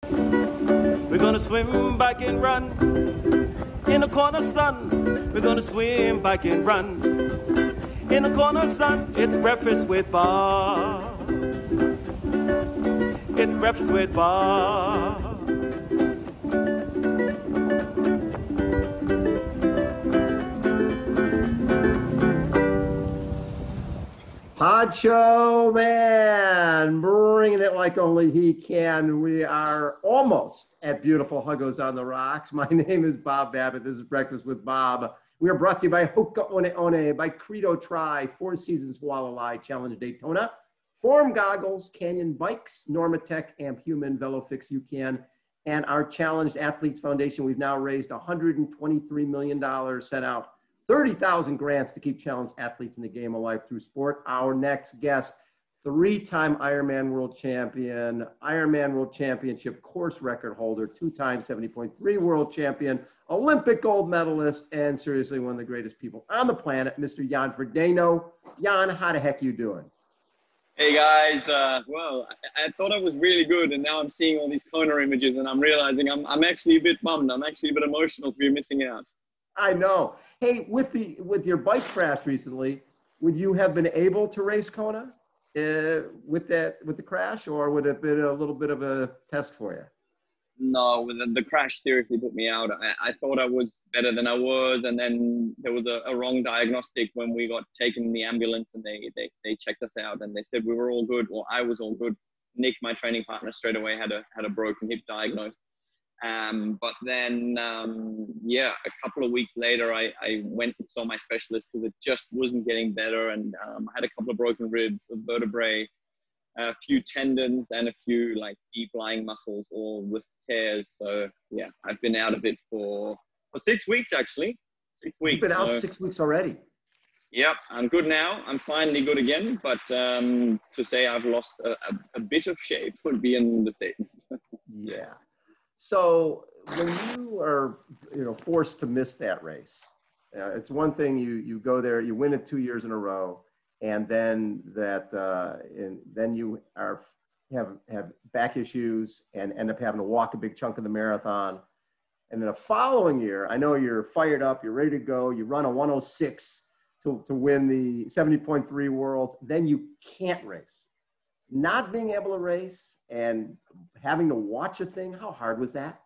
We're gonna swim back and run in the corner sun. We're gonna swim back and run in the corner sun. It's breakfast with Bob. It's breakfast with Bob. Pancho Man, bringing it like only he can. We are almost at beautiful Huggos on the Rocks. My name is Bob Babbitt. This is Breakfast with Bob. We are brought to you by Hoka One One, by Credo Tri, Four Seasons Hualalai Challenge Daytona, Form Goggles, Canyon Bikes, Normatec, Amp Human, VeloFix UCAN, and our Challenged Athletes Foundation. We've now raised $123 million, sent out 30,000 grants to keep challenged athletes in the game alive through sport. Our next guest, three-time Ironman World Champion, Ironman World Championship course record holder, two-time 70.3 World Champion, Olympic gold medalist, and seriously one of the greatest people on the planet, Mr. Jan Frodeno. Jan, how the heck you doing? Hey guys, well, I thought I was really good, and now I'm seeing all these Kona images, and I'm realizing I'm actually a bit bummed. I'm actually a bit emotional to be missing out. I know. Hey, with your bike crash recently, would you have been able to race Kona with the crash, or would it have been a little bit of a test for you? No, the crash seriously put me out. I thought I was better than I was, and then there was a wrong diagnostic when we got taken in the ambulance, and they checked us out, and they said we were all good, or I was all good. Nick, my training partner, straight away had a broken hip diagnosed. But then, yeah, a couple of weeks later, I went and saw my specialist because it just wasn't getting better. And I had a couple of broken ribs, a vertebrae, a few tendons, and a few like deep lying muscles, all with tears. So yeah, I've been out of it for 6 weeks, actually. 6 weeks. You've been out 6 weeks already. Yep, I'm good now. I'm finally good again. But to say I've lost a bit of shape would be an understatement. Yeah. So when you are, forced to miss that race, it's one thing you go there, you win it 2 years in a row, and then then you have back issues and end up having to walk a big chunk of the marathon. And then the following year, I know you're fired up, you're ready to go, you run a 106 to win the 70.3 Worlds, then you can't race. Not being able to race and having to watch a thing, how hard was that?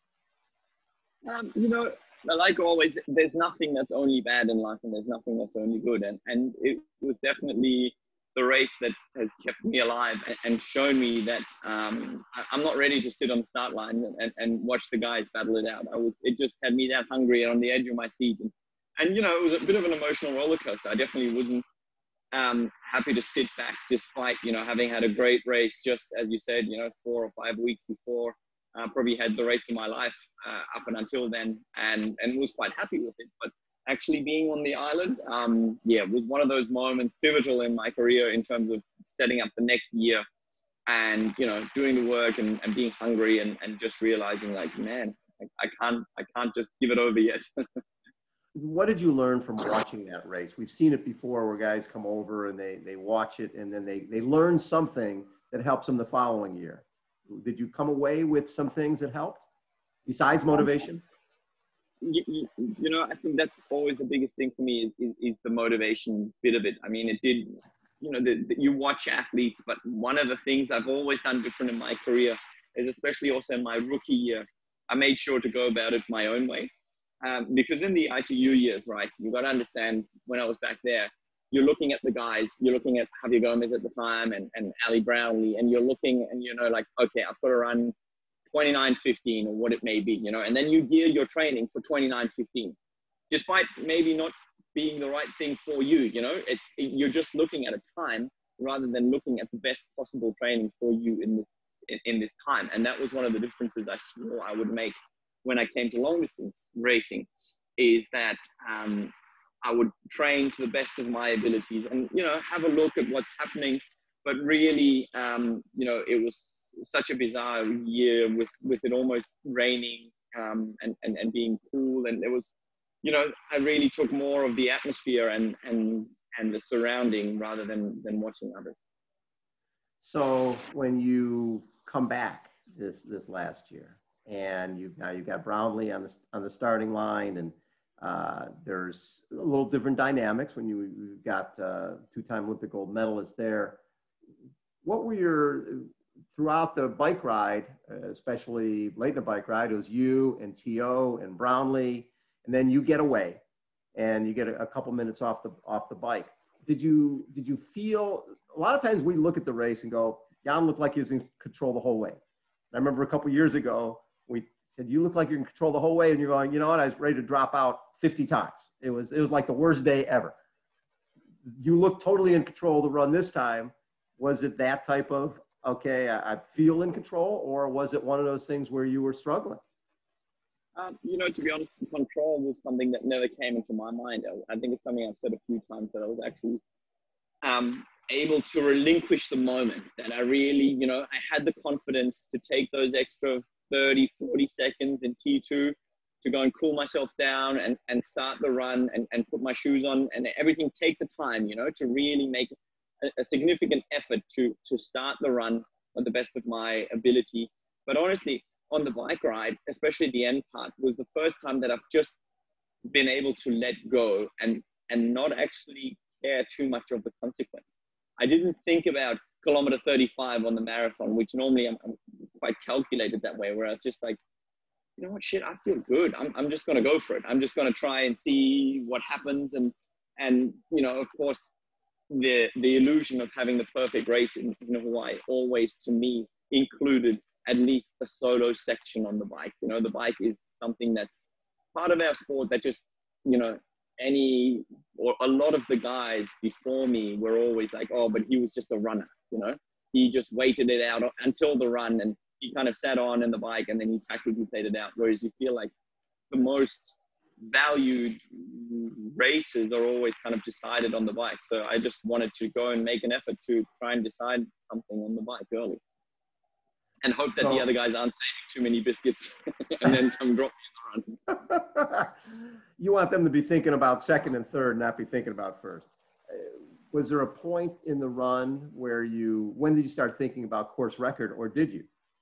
Like always, there's nothing that's only bad in life, and there's nothing that's only good. And it was definitely the race that has kept me alive and shown me that I'm not ready to sit on the start line and watch the guys battle it out. It just had me that hungry and on the edge of my seat. And it was a bit of an emotional roller coaster. I definitely wasn't happy to sit back despite, having had a great race, just as you said, 4 or 5 weeks before. Probably had the race of my life up and until then, and was quite happy with it. But actually being on the island, was one of those moments pivotal in my career in terms of setting up the next year and, doing the work and being hungry and just realizing like, man, I can't just give it over yet. What did you learn from watching that race? We've seen it before where guys come over and they watch it and then they learn something that helps them the following year. Did you come away with some things that helped besides motivation? I think that's always the biggest thing for me is the motivation bit of it. I mean, it did, you watch athletes, but one of the things I've always done different in my career is, especially also in my rookie year, I made sure to go about it my own way. Because in the ITU years, right, you got to understand, when I was back there, you're looking at the guys, you're looking at Javier Gomez at the time and Ali Brownlee, and you're looking and like, okay, I've got to run 29:15 or what it may be, and then you gear your training for 29:15, despite maybe not being the right thing for you, you're just looking at a time rather than looking at the best possible training for you in this time. And that was one of the differences I swore I would make when I came to long distance racing, is that I would train to the best of my abilities and, have a look at what's happening. But really, it was such a bizarre year with it almost raining and being cool. And there was, I really took more of the atmosphere and the surrounding rather than watching others. So when you come back this last year, and you've got Brownlee on the starting line, and there's a little different dynamics when you've got two-time Olympic gold medalists there. What were your throughout the bike ride, especially late in the bike ride? It was you and T.O. and Brownlee, and then you get away, and you get a couple minutes off the bike. Did you feel, a lot of times we look at the race and go, Jan looked like he was in control the whole way. I remember a couple years ago, we said, you look like you're in control the whole way, and you're going, you know what, I was ready to drop out 50 times. It was like the worst day ever. You look totally in control of the run this time. Was it that type of, okay, I feel in control, or was it one of those things where you were struggling? You know, to be honest, control was something that never came into my mind. I think it's something I've said a few times, that I was actually able to relinquish the moment, that I really, you know, I had the confidence to take those extra 30, 40 seconds in T2 to go and cool myself down and start the run and put my shoes on and everything, take the time, you know, to really make a significant effort to start the run at the best of my ability. But honestly, on the bike ride, especially the end part, was the first time that I've just been able to let go and not actually care too much of the consequence. I didn't think about kilometer 35 on the marathon, which normally I'm quite calculated that way, where I was just like, you know what, shit, I feel good. I'm just going to go for it. I'm just going to try and see what happens. And you know, of course, the illusion of having the perfect race in Hawaii always, to me, included at least a solo section on the bike. You know, the bike is something that's part of our sport that just, you know, a lot of the guys before me were always like, oh, but he was just a runner, you know, he just waited it out until the run and he kind of sat on in the bike and then he tactically played it out. Whereas you feel like the most valued races are always kind of decided on the bike. So I just wanted to go and make an effort to try and decide something on the bike early and hope that the other guys aren't saving too many biscuits and then come drop me in the run. You want them to be thinking about second and third, not be thinking about first. Was there a point in the run where when did you start thinking about course record, or did you?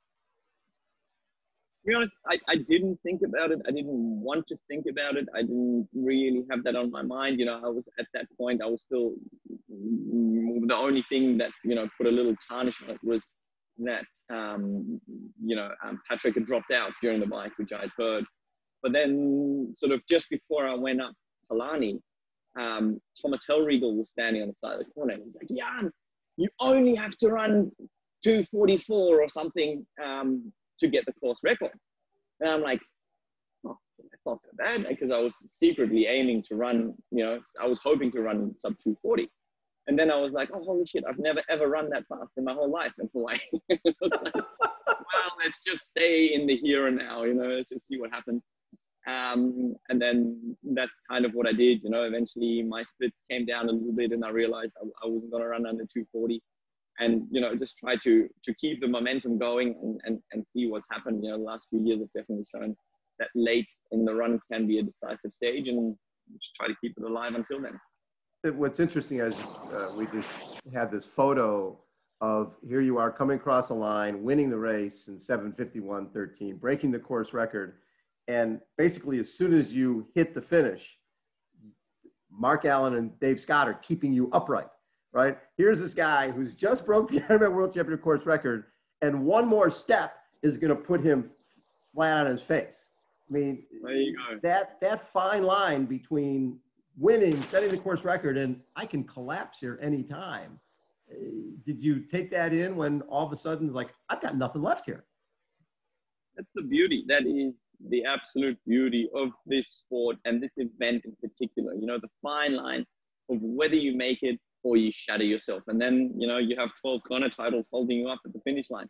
To be honest, I didn't think about it. I didn't want to think about it. I didn't really have that on my mind. You know, I was at that point, I was still, the only thing that, you know, put a little tarnish on it was that, you know, Patrick had dropped out during the bike, which I'd heard. But then sort of just before I went up Palani, Thomas Hellriegel was standing on the side of the corner. He's like, Jan, you only have to run 2:44 or something to get the course record. And I'm like, oh, that's not so bad, because I was secretly aiming to run, you know, I was hoping to run sub 2:40. And then I was like, oh, holy shit, I've never ever run that fast in my whole life in Hawaii. I was like, well, let's just stay in the here and now, you know, let's just see what happens. And then that's kind of what I did. You know, eventually my splits came down a little bit and I realized I wasn't going to run under 2:40, and, you know, just try to keep the momentum going and see what's happened. You know, the last few years have definitely shown that late in the run can be a decisive stage, and just try to keep it alive until then. What's interesting is we just had this photo of, here you are coming across the line, winning the race in 7:51:13, breaking the course record. And basically, as soon as you hit the finish, Mark Allen and Dave Scott are keeping you upright, right? Here's this guy who's just broke the Ironman World Championship course record, and one more step is going to put him flat on his face. I mean, there you go. That fine line between winning, setting the course record, and I can collapse here anytime. Did you take that in when all of a sudden, like, I've got nothing left here? That's the beauty. That is the absolute beauty of this sport and this event in particular. You know, the fine line of whether you make it or you shatter yourself. And then, you know, you have 12 Kona titles holding you up at the finish line.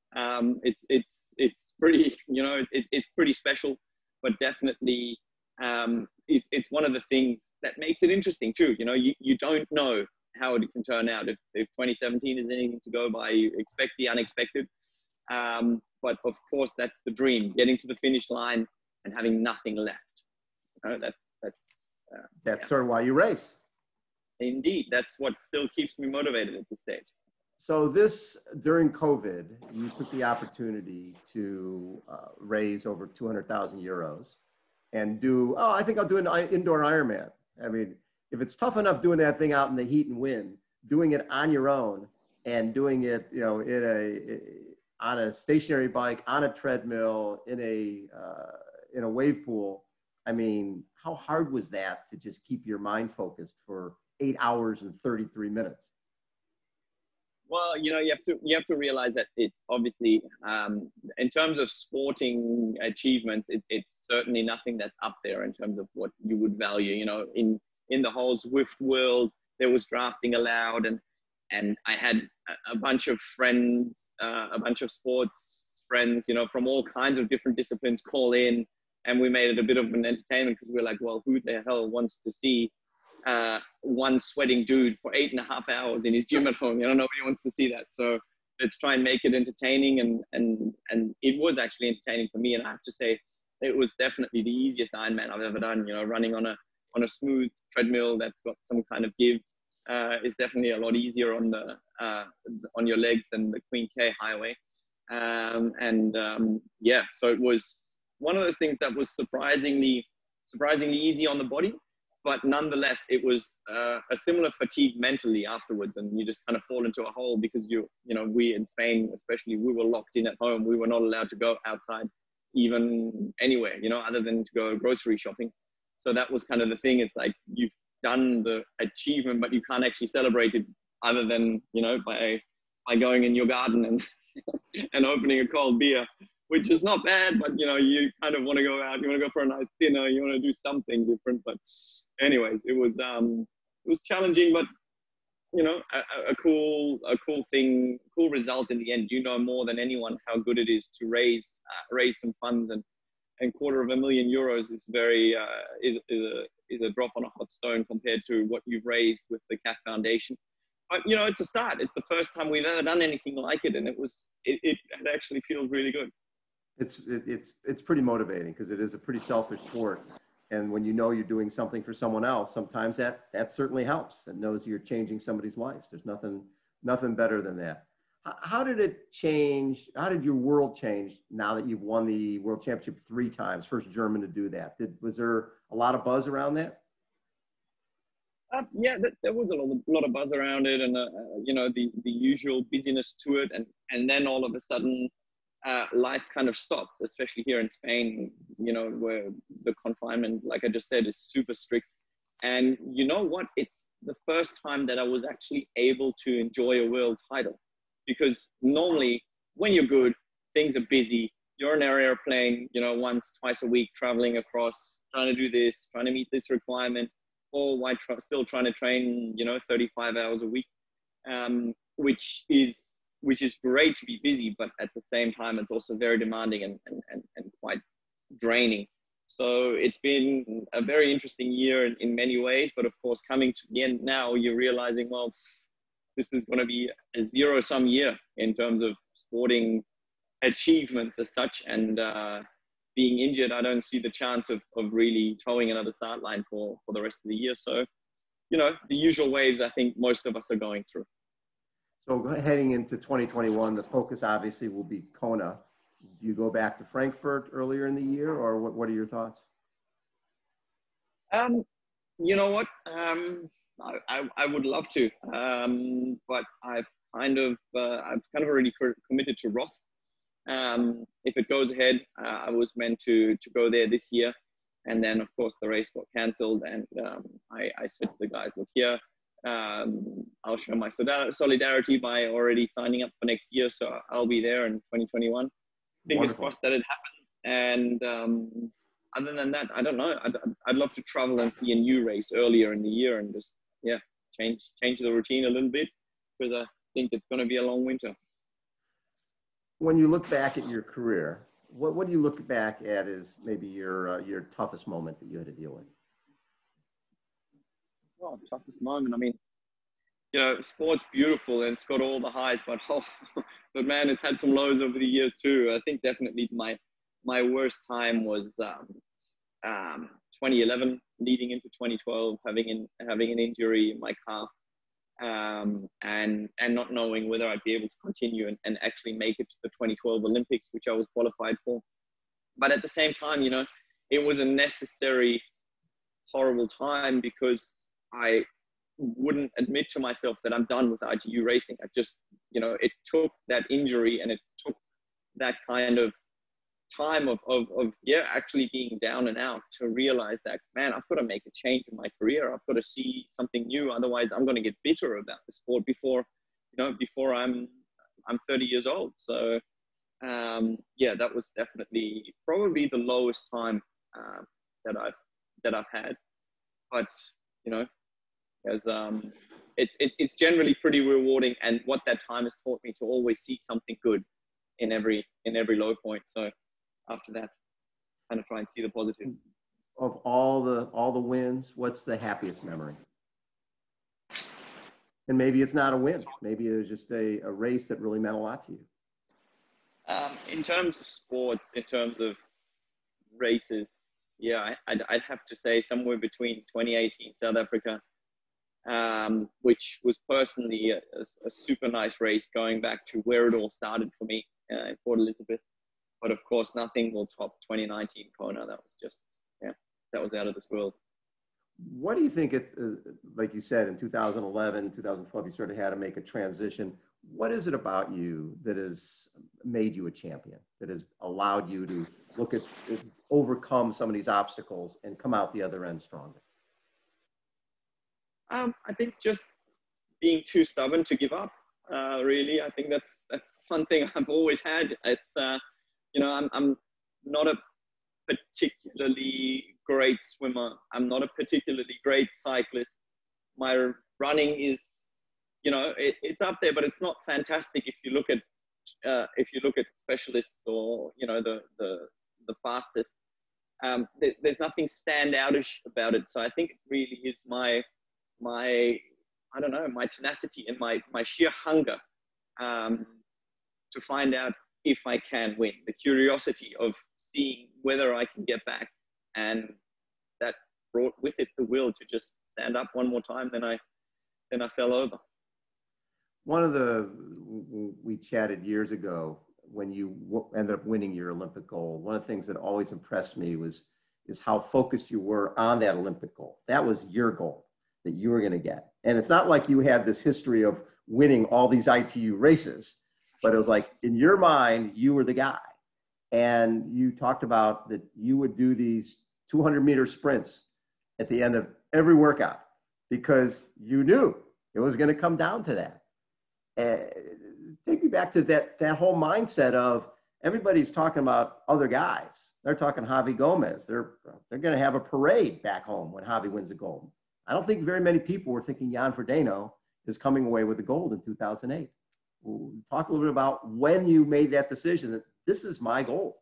It's pretty, you know, it's pretty special, but definitely it's one of the things that makes it interesting too. You know, you don't know how it can turn out. If 2017 is anything to go by, you expect the unexpected. But of course, that's the dream: getting to the finish line and having nothing left. You know, that's sort of why you race. Indeed, that's what still keeps me motivated at this stage. So this, during COVID, you took the opportunity to raise over 200,000 euros and do, oh, I think I'll do an indoor Ironman. I mean, if it's tough enough doing that thing out in the heat and wind, doing it on your own and doing it, you know, on a stationary bike, on a treadmill, in a wave pool. I mean, how hard was that to just keep your mind focused for 8 hours and 33 minutes? Well, you know, you have to realize that it's obviously, in terms of sporting achievements, it's certainly nothing that's up there in terms of what you would value. You know, in the whole Zwift world, there was drafting allowed, and I had a bunch of friends, a bunch of sports friends, you know, from all kinds of different disciplines call in, and we made it a bit of an entertainment because we were like, well, who the hell wants to see one sweating dude for 8.5 hours in his gym at home? You know, nobody wants to see that. So let's try and make it entertaining, and it was actually entertaining for me. And I have to say, it was definitely the easiest Ironman I've ever done. You know, running on a smooth treadmill that's got some kind of give is definitely a lot easier on your legs than the Queen K highway. Yeah, so it was one of those things that was surprisingly easy on the body, but nonetheless, it was a similar fatigue mentally afterwards, and you just kind of fall into a hole because you know, we in Spain, especially, we were locked in at home. We were not allowed to go outside even anywhere, you know, other than to go grocery shopping. So that was kind of the thing. It's like you've done the achievement, but you can't actually celebrate it other than, you know, by going in your garden and and opening a cold beer, which is not bad, but you know, you kind of want to go out, you want to go for a nice dinner, you want to do something different. But anyways, it was challenging, but you know, a cool thing, cool result in the end. You know more than anyone how good it is to raise some funds, and €250,000 is very is a drop on a hot stone compared to what you've raised with the CAF Foundation. But you know, it's a start. It's the first time we've ever done anything like it, and it actually feels really good. It's pretty motivating because it is a pretty selfish sport, and when you know you're doing something for someone else, sometimes that certainly helps. It knows you're changing somebody's life. There's nothing better than that. How did it change? How did your world change now that you've won the World Championship 3 times? First German to do that. Was there a lot of buzz around that? Yeah, there was a lot of buzz around it, and you know, the usual busyness to it, and then all of a sudden, life kind of stopped, especially here in Spain, you know, where the confinement, like I just said, is super strict. And you know what? It's the first time that I was actually able to enjoy a world title, because normally when you're good, things are busy. You're in an airplane, you know, once, twice a week, traveling across, trying to do this, trying to meet this requirement, or while still trying to train, you know, 35 hours a week, which is great to be busy, but at the same time, it's also very demanding and quite draining. So it's been a very interesting year in many ways, but of course, coming to the end now, you're realizing, well, this is going to be a zero-sum year in terms of sporting achievements as such, and being injured, I don't see the chance of really towing another start line for the rest of the year. So, you know, the usual waves I think most of us are going through. So heading into 2021, the focus obviously will be Kona. Do you go back to Frankfurt earlier in the year, or what are your thoughts? You know what? I would love to, but I've kind of already committed to Roth. If it goes ahead, I was meant to go there this year, and then of course the race got cancelled, and I said to the guys, look here, I'll show my solidarity by already signing up for next year, so I'll be there in 2021. Fingers crossed that it happens. And other than that, I don't know. I'd love to travel and see a new race earlier in the year, and just change the routine a little bit, because I think it's going to be a long winter. When you look back at your career, what do you look back at as maybe your toughest moment that you had to deal with? Well, toughest moment. I mean, you know, sport's beautiful and it's got all the highs, but but man, it's had some lows over the years too. I think definitely my worst time was 2011, leading into 2012, having an injury in my calf, and not knowing whether I'd be able to continue and actually make it to the 2012 Olympics, which I was qualified for. But at the same time, you know, it was a necessary, horrible time because I wouldn't admit to myself that I'm done with ITU racing. I just, you know, it took that injury and it took that kind of time of actually being down and out to realize that, man, I've got to make a change in my career. I've got to see something new. Otherwise I'm going to get bitter about the sport before I'm 30 years old. So that was definitely probably the lowest time that I've had. But, you know, as it's generally pretty rewarding, and what that time has taught me to always see something good in every low point. So after that, kind of try and see the positives. Of all the wins, what's the happiest memory? And maybe it's not a win. Maybe it's just a race that really meant a lot to you. In terms of sports, in terms of races, yeah, I'd have to say somewhere between 2018 South Africa, which was personally a super nice race, going back to where it all started for me in Port Elizabeth. But of course, nothing will top 2019 Kona. That was just, that was out of this world. What do you think like you said, in 2011, 2012, you sort of had to make a transition. What is it about you that has made you a champion, that has allowed you to overcome some of these obstacles and come out the other end stronger? I think just being too stubborn to give up. Really, I think that's one thing I've always had. It's I'm not a particularly great swimmer. I'm not a particularly great cyclist. My running is, it's up there, but it's not fantastic if you look at specialists or the fastest. There's nothing standoutish about it. So I think it really is my tenacity and my sheer hunger to find out if I can win, the curiosity of seeing whether I can get back. And that brought with it the will to just stand up one more time. Then I fell over. We chatted years ago when you ended up winning your Olympic gold. One of the things that always impressed me is how focused you were on that Olympic goal. That was your goal that you were going to get. And it's not like you had this history of winning all these ITU races, but it was like, in your mind, you were the guy. And you talked about that you would do these 200-meter sprints at the end of every workout because you knew it was going to come down to that. Take me back to that whole mindset of everybody's talking about other guys. They're talking Javi Gomez. They're going to have a parade back home when Javi wins the gold. I don't think very many people were thinking Jan Frodeno is coming away with the gold in 2008. Talk a little bit about when you made that decision that this is my goal.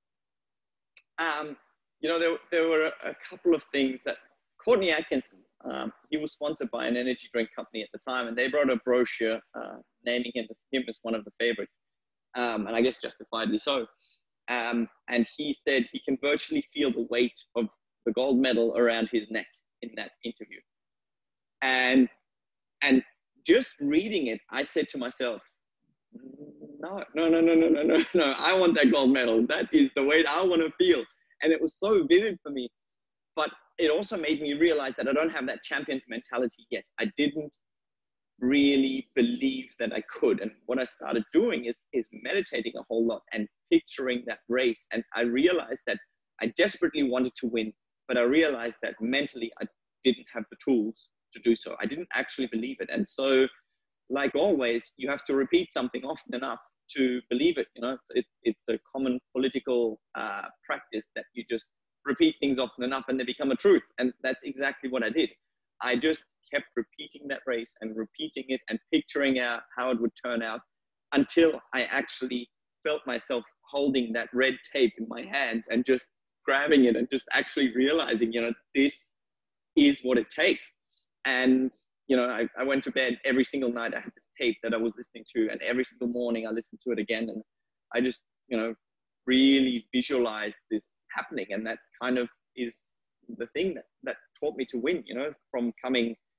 There were a couple of things that Courtney Atkinson, he was sponsored by an energy drink company at the time, and they brought a brochure naming him as one of the favorites, and I guess justifiably so. And he said he can virtually feel the weight of the gold medal around his neck in that interview. And just reading it, I said to myself, no, I want that gold medal. That is the weight I want to feel. And it was so vivid for me. But it also made me realize that I don't have that champion's mentality yet. I didn't really believe that I could. And what I started doing is meditating a whole lot and picturing that race. And I realized that I desperately wanted to win, but I realized that mentally I didn't have the tools to do so. I didn't actually believe it. And so, like always, you have to repeat something often enough to believe it. It's a common political practice that you just repeat things often enough and they become a truth. And that's exactly what I did. I just kept repeating that race and repeating it and picturing out how it would turn out until I actually felt myself holding that red tape in my hands and just grabbing it and just actually realizing, this is what it takes. And I went to bed every single night. I had this tape that I was listening to, and every single morning I listened to it again. And I just, really visualized this happening. And that kind of is the thing that taught me to win, from coming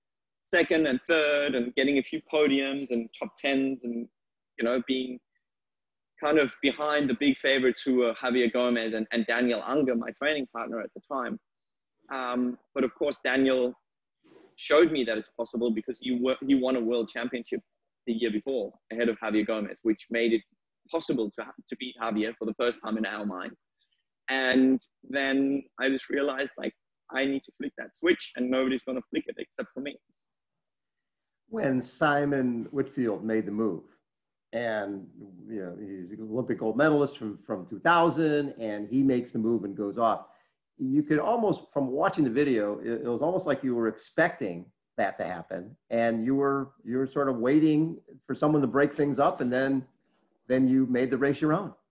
second and third and getting a few podiums and top tens and, you know, being kind of behind the big favorites who were Javier Gomez and Daniel Unger, my training partner at the time. But of course, Daniel showed me that it's possible because he won a world championship the year before ahead of Javier Gomez, which made it possible to beat Javier for the first time in our mind. And then I just realized, like, I need to flick that switch and nobody's going to flick it except for me. When Simon Whitfield made the move, and you know, he's an Olympic gold medalist from 2000, and he makes the move and goes off. You could almost, from watching the video, it was almost like you were expecting that to happen, and you were sort of waiting for someone to break things up, and then you made the race your own.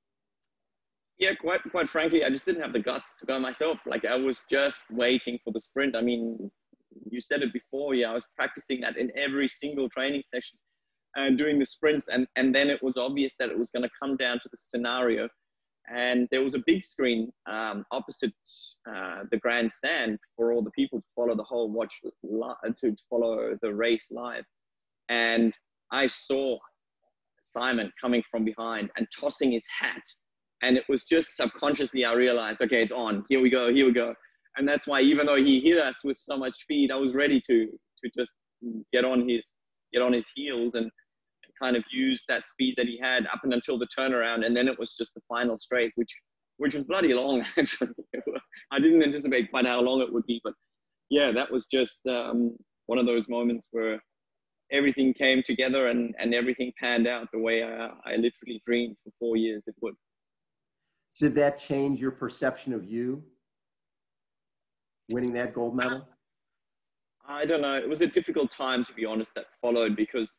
Yeah, quite frankly, I just didn't have the guts to go myself. Like, I was just waiting for the sprint. I mean, you said it before. Yeah, I was practicing that in every single training session. Doing the sprints, and then it was obvious that it was going to come down to the scenario, and there was a big screen opposite the grandstand for all the people to follow the whole to follow the race live, and I saw Simon coming from behind and tossing his hat, and it was just subconsciously I realized, okay, it's on. Here we go, and that's why even though he hit us with so much speed, I was ready to just get on his heels and kind of use that speed that he had up until the turnaround, and then it was just the final straight, which was bloody long actually. I didn't anticipate quite how long it would be, but yeah, that was just one of those moments where everything came together and everything panned out the way I literally dreamed for 4 years it would. Did that change your perception of you winning that gold medal? I don't know. It was a difficult time, to be honest, that followed, because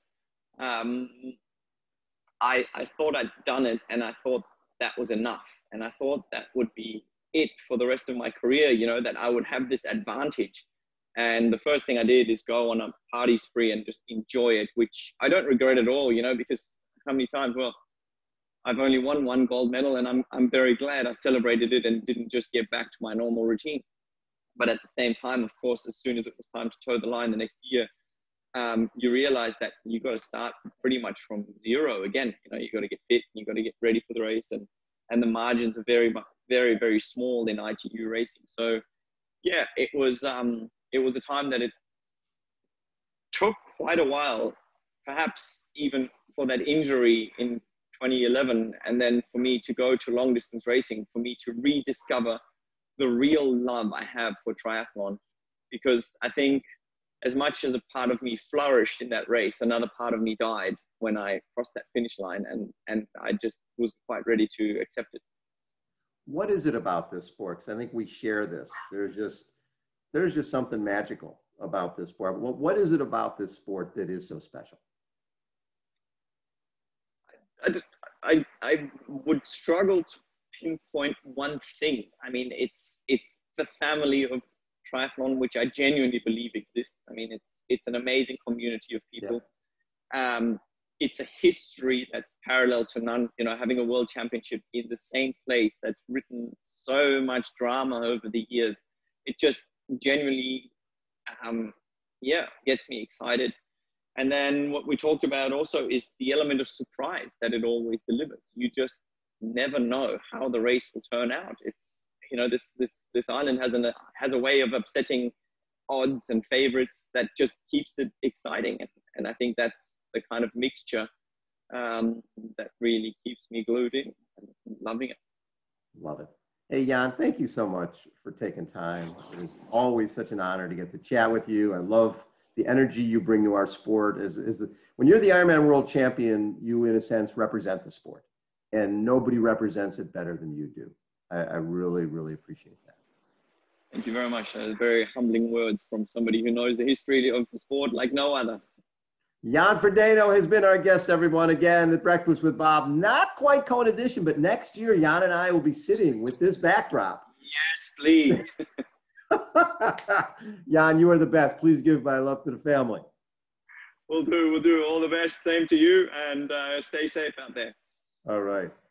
I thought I'd done it, and I thought that was enough. And I thought that would be it for the rest of my career, you know, that I would have this advantage. And the first thing I did is go on a party spree and just enjoy it, which I don't regret at all, you know, because how many times, well, I've only won one gold medal, and I'm very glad I celebrated it and didn't just get back to my normal routine. But at the same time, of course, as soon as it was time to toe the line the next year, you realize that you got to start pretty much from zero again. You know, you got to get fit, you got to get ready for the race, and the margins are very, very, very small in ITU racing. So, yeah, it was a time that it took quite a while, perhaps even for that injury in 2011, and then for me to go to long distance racing, for me to rediscover the real love I have for triathlon, because I think as much as a part of me flourished in that race, another part of me died when I crossed that finish line, and I just was quite ready to accept it. What is it about this sport? Because I think we share this. There's just something magical about this sport. What is it about this sport that is so special? I would struggle to pinpoint one thing. I mean, it's the family of triathlon, which I genuinely believe exists. I mean, it's an amazing community of people. Yeah. It's a history that's parallel to none. You know, having a world championship in the same place that's written so much drama over the years. It just genuinely, gets me excited. And then what we talked about also is the element of surprise that it always delivers. You just never know how the race will turn out. It's, you know, this island has a way of upsetting odds and favorites that just keeps it exciting. And I think that's the kind of mixture that really keeps me glued in and loving it. Love it. Hey, Jan, thank you so much for taking time. It is always such an honor to get to chat with you. I love the energy you bring to our sport. When you're the Ironman world champion, you, in a sense, represent the sport. And nobody represents it better than you do. I really, really appreciate that. Thank you very much. Very humbling words from somebody who knows the history of the sport like no other. Jan Frodeno has been our guest, everyone. Again, the Breakfast with Bob, not quite Kona edition, but next year, Jan and I will be sitting with this backdrop. Yes, please. Jan, you are the best. Please give my love to the family. We'll do. All the best. Same to you, and stay safe out there. All right.